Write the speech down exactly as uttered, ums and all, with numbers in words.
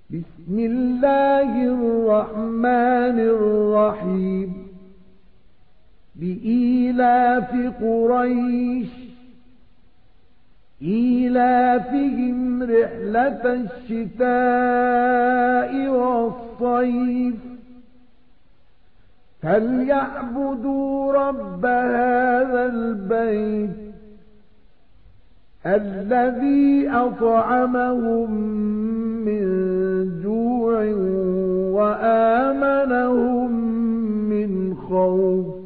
بسم الله الرحمن الرحيم بإيلاف قريش إيلافهم رحلة الشتاء والصيف فليعبدوا رب هذا البيت الذي أطعمهم من جوع وآمنهم من خوف